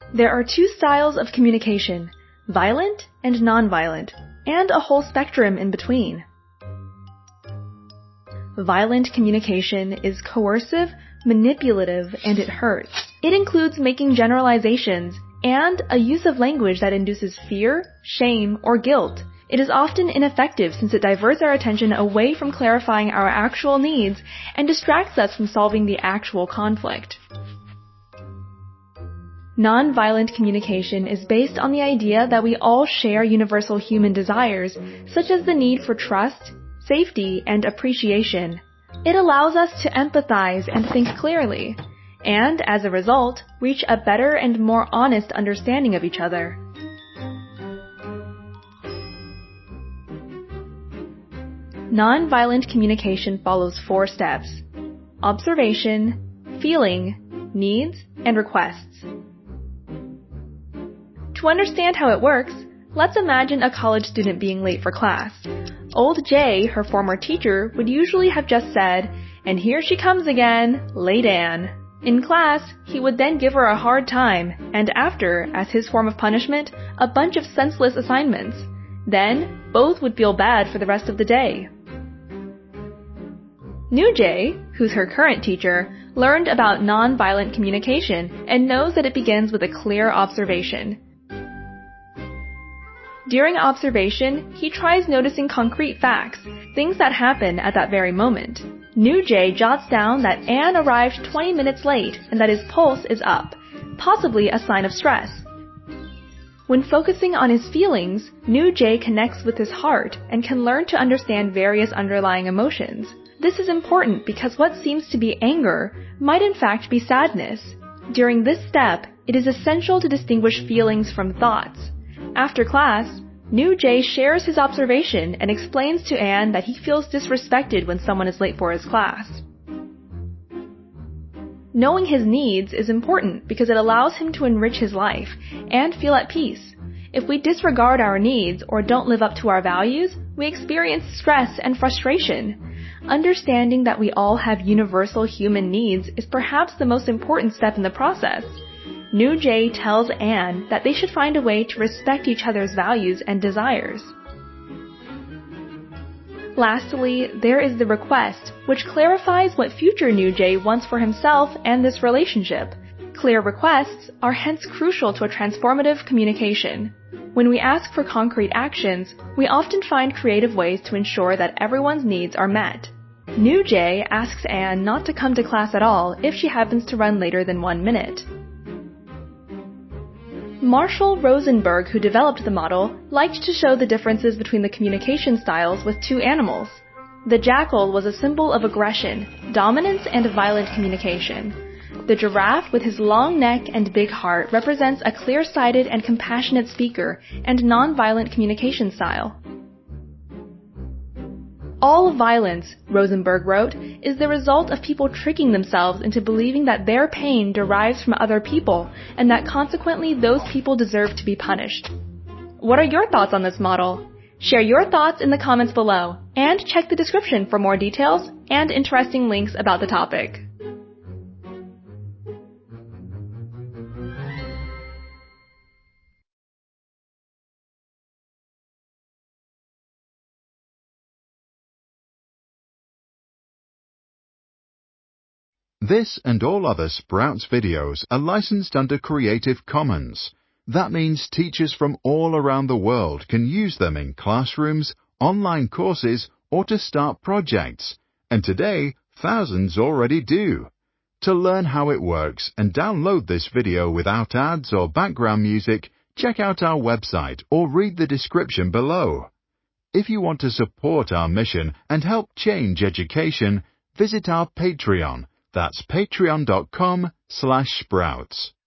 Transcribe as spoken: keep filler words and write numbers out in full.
There are two styles of communication, violent and nonviolent, and a whole spectrum in between. Violent communication is coercive, manipulative, and it hurts. It includes making generalizations and a use of language that induces fear, shame, or guilt. It is often ineffective since it diverts our attention away from clarifying our actual needs and distracts us from solving the actual conflict. Nonviolent communication is based on the idea that we all share universal human desires, such as the need for trust, safety, and appreciation. It allows us to empathize and think clearly, and, as a result, reach a better and more honest understanding of each other. Nonviolent communication follows four steps: observation, feeling, needs, and requests. To understand how it works, let's imagine a college student being late for class. Old Jay, her former teacher, would usually have just said, "And here she comes again, late Anne." In class, he would then give her a hard time, and after, as his form of punishment, a bunch of senseless assignments. Then, both would feel bad for the rest of the day. New Jay, who's her current teacher, learned about nonviolent communication and knows that it begins with a clear observation. During observation, he tries noticing concrete facts, things that happen at that very moment. New Jay jots down that Anne arrived twenty minutes late and that his pulse is up, possibly a sign of stress. When focusing on his feelings, New Jay connects with his heart and can learn to understand various underlying emotions. This is important because what seems to be anger might in fact be sadness. During this step, it is essential to distinguish feelings from thoughts. After class, New Jay shares his observation and explains to Anne that he feels disrespected when someone is late for his class. Knowing his needs is important because it allows him to enrich his life and feel at peace. If we disregard our needs or don't live up to our values, we experience stress and frustration. Understanding that we all have universal human needs is perhaps the most important step in the process. New Jay tells Anne that they should find a way to respect each other's values and desires. Lastly, there is the request, which clarifies what future New Jay wants for himself and this relationship. Clear requests are hence crucial to a transformative communication. When we ask for concrete actions, we often find creative ways to ensure that everyone's needs are met. New Jay asks Anne not to come to class at all if she happens to run later than one minute. Marshall Rosenberg, who developed the model, liked to show the differences between the communication styles with two animals. The jackal was a symbol of aggression, dominance, and violent communication. The giraffe, with his long neck and big heart, represents a clear-sighted and compassionate speaker and non-violent communication style. All violence, Rosenberg wrote, is the result of people tricking themselves into believing that their pain derives from other people and that consequently those people deserve to be punished. What are your thoughts on this model? Share your thoughts in the comments below and check the description for more details and interesting links about the topic. This and all other Sprouts videos are licensed under Creative Commons. That means teachers from all around the world can use them in classrooms, online courses, or to start projects. And today, thousands already do. To learn how it works and download this video without ads or background music, check out our website or read the description below. If you want to support our mission and help change education, visit our Patreon. That's patreon dot com slash sprouts.